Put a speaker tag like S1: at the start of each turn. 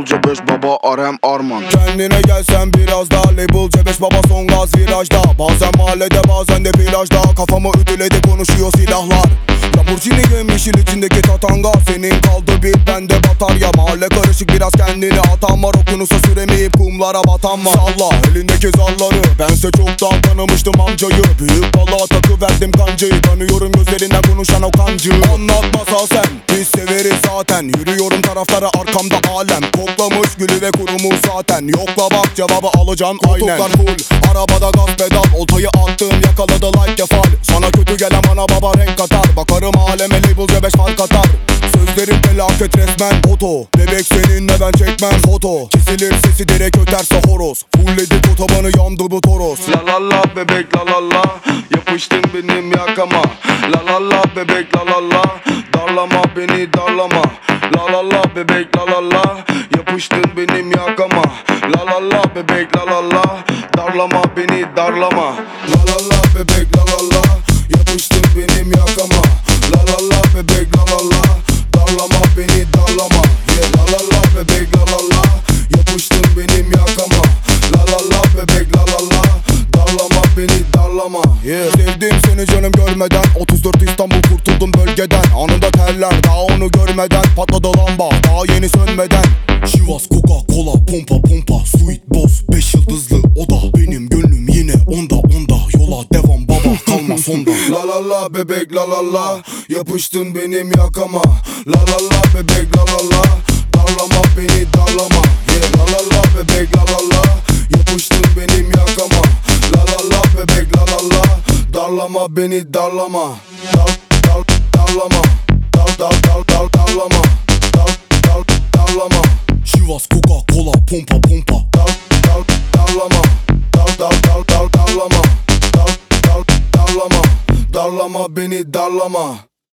S1: Label C5 baba Arem Arman.
S2: Kendine gelsen biraz daha Label C5 baba son gaz virajda. Bazen mahallede bazen de plajda. Kafamı ütüledi konuşuyor silahlar. Lamborghini yeşil içindeki tatanga. Senin kaldı bir bende batarya. Mahalle karışık biraz kendini atan var. Okyanusa süremeyip kumlara batan var. Salla elindeki zalları. Bense çoktan tanımıştım amcayı. Büyük balığa takıverdim kancayı. Tanıyorum gözlerinden konuşan o kancı. Anlatmasa sen biz severiz zaten. Yürüyorum taraflara arkamda alem. Koklamış gülü ve kurumuş zaten. Yokla bak cevabı alacaksın aynen. Koltuklar full arabada gaz pedal. Oltayı attım yakaladı like kefal. Sana kötü gelen bana baba renk katar. Bakarım aleme Label C5 fark atar. Sözlerim felaket resmen foto. Bebek seninle ben çekmem foto. Kesilir sesi direkt öterse horoz. Fullledik otobanı yandı bu toros.
S1: La la la bebek la la la. Yapıştın benim yakama. La la la bebek la la la. Darlama beni darlama. La la la bebek la la la. Yapıştın benim yakama. La la la bebek la la la. Darlama beni darlama.
S2: La la la bebek la la la. Yapıştın benim yakama. La la la bebek la la la. Darlama beni darlama. Yeah la la la bebek la la la. Yapıştın benim yakama. La la la bebek la la la. Darlama beni darlama. Yeah sevdim seni canım görmeden. 34 İstanbul kurtuldum bölgeden. Anında terler daha onu görmeden. Patladı lamba daha yeni sönmeden. Chivas Coca Cola pompa pompa. Sweet boss 5 yıldızlı oda. Benim gönlüm yine onda. Yola devam baba kalma sonda. La la la bebek la la la. Yapıştın benim yakama. La la la bebek la la la. Darlama beni darlama. Yeah la la la bebek la la la. Yapıştın benim yakama. La la la bebek la la la. Darlama beni darlama. Darlama. Darlama. Darlama. Chivas Coca Cola pompa pompa. Darlama. Darlama. Darlama beni darlama.